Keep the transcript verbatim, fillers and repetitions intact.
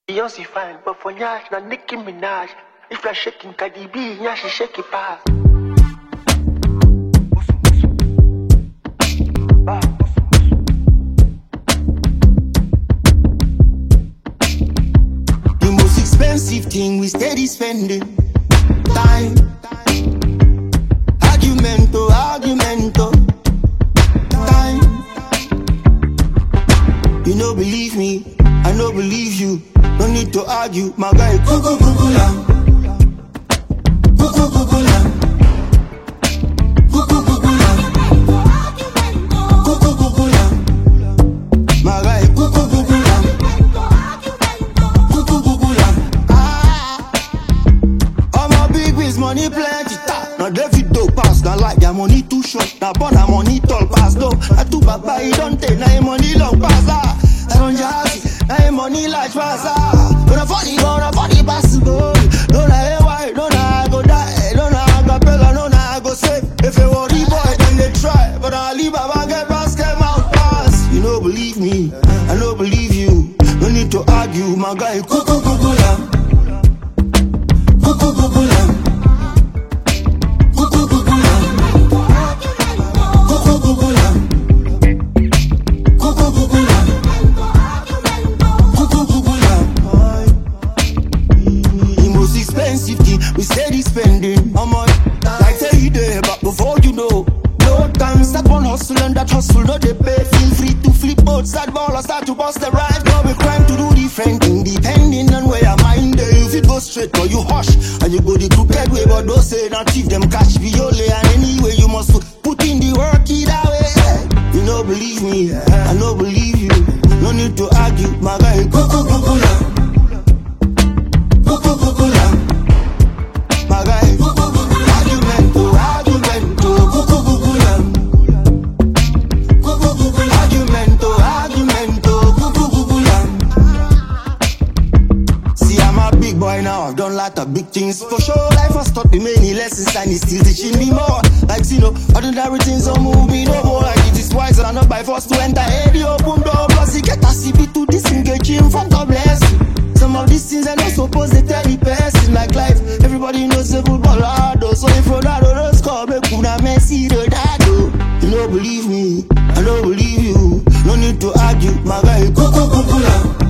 Beyonce fine, but for Nyash, na Nicki Minaj. If you're shaking Cardi B, Nyash shake it fast. The most expensive thing we steady spending time. Argumento, argumento, time. You no believe me, I no believe you. No need to argue, my guy. Kuku kuku lam, kuku kuku lam, kuku kuku lam, kuku kuku lam, my guy. Kuku kuku lam, kuku kuku lam. Ah, all my big biz money plenty. Now David do pass, now like your money too short. Now born a money tall pass no. I do baba, he don't take now money long pass ah. I don't just now money large pass ah. When I funny go, I funny pass go. Don't I why, don't I go die, don't I go pay, don't I go save. If you worry boy, then they try, but I leave baba get basket mouth pass. You no believe me, I no believe you. No need to argue, my guy. Kuku kuku lam, kuku kuku lam. We steady spending how much? Like say you there, but before you know, no time start one hustle and that hustle no they pay. Feel free to flip boat, start ball or start to bust the ride. No we crime to do different thing, depending on where your mind there. If it go straight or you hush, and you go the crooked way, but don't say not thief them catch viole. And anyway you must put in the work either way. You no believe me, I no believe you. No need to argue, my guy. Kuku kuku lam, kuku kuku lam. Boy now I've done lot of big things for sure. Life has taught me many lessons and it's still teaching me more. Like you know, ordinary things don't move me no more. Like it is wise and not by force to enter any open door. Plus you get a C B to disengage in front of blessing. Some of these things are not supposed to tell the person. Like life, everybody knows a football hard. So if Ronaldo does score, make una Messi Ronaldo. You don't believe me, I don't believe you. No need to argue, my guy. Kuku kuku lam.